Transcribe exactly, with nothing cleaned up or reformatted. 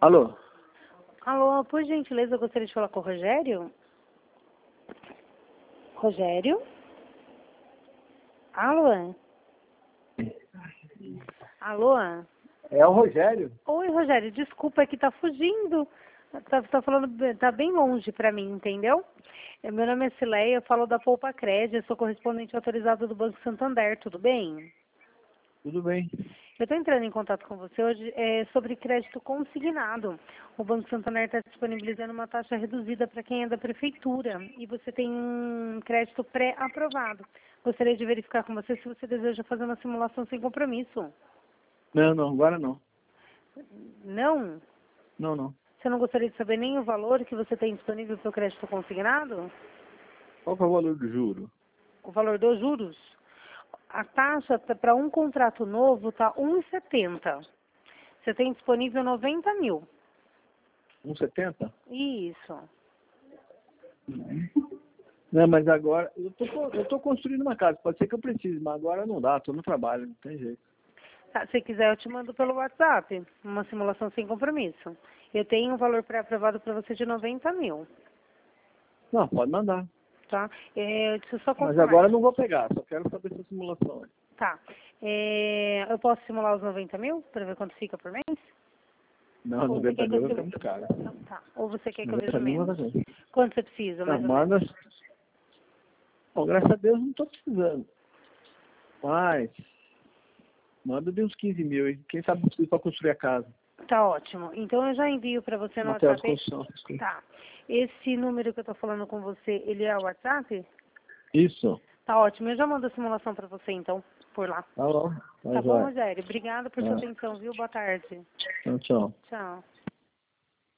Alô? Alô, por gentileza, eu gostaria de falar com o Rogério. Rogério? Alô? Alô? É o Rogério. Oi, Rogério, desculpa, é que tá fugindo. Tá, tá falando, tá bem longe pra mim, entendeu? É, Meu nome é Cileia, eu falo da Poupa Crédito, eu sou correspondente autorizado do Banco Santander, tudo bem? Tudo bem. Eu estou entrando em contato com você hoje é, sobre crédito consignado. O Banco Santander está disponibilizando uma taxa reduzida para quem é da prefeitura e você tem um crédito pré-aprovado. Gostaria de verificar com você se você deseja fazer uma simulação sem compromisso. Não, não, agora não. Não? Não, não. Você não gostaria de saber nem o valor que você tem disponível para o crédito consignado? Qual que é o valor do juro? O valor dos juros? A taxa para um contrato novo está um e setenta. Você tem disponível noventa mil. um e setenta? Isso. Não, mas agora, eu tô, co- eu tô construindo uma casa, pode ser que eu precise, mas agora não dá, tô no trabalho, não tem jeito. Tá, se quiser, eu te mando pelo WhatsApp, uma simulação sem compromisso. Eu tenho um valor pré-aprovado para você de noventa mil, Não, pode mandar. tá? É, deixa eu só Mas confirmar. agora eu não vou pegar, só quero saber essa simulação. Tá. É, eu posso simular os noventa mil para ver quanto fica por mês? Não, Ou você noventa quer que mil eu vai ficar simule? muito caro. Não, tá. Ou você quer que eu veja noventa mil menos? vai fazer. Quanto você precisa, Não, mais ou menos? manda. Bom, graças a Deus não tô precisando. Mas, manda de uns quinze mil, hein? Quem sabe não precisa pra construir a casa. Tá ótimo. Então eu já envio para você no Material de WhatsApp. construção. Tá. Esse número que eu tô falando com você, ele é o WhatsApp? Isso. Tá ótimo. Eu já mando a simulação para você, então, por lá. Tá bom. Tá Tá bom, jóia. Rogério? Obrigada por sua Tá. atenção, viu? Boa tarde. Então, tchau. Tchau.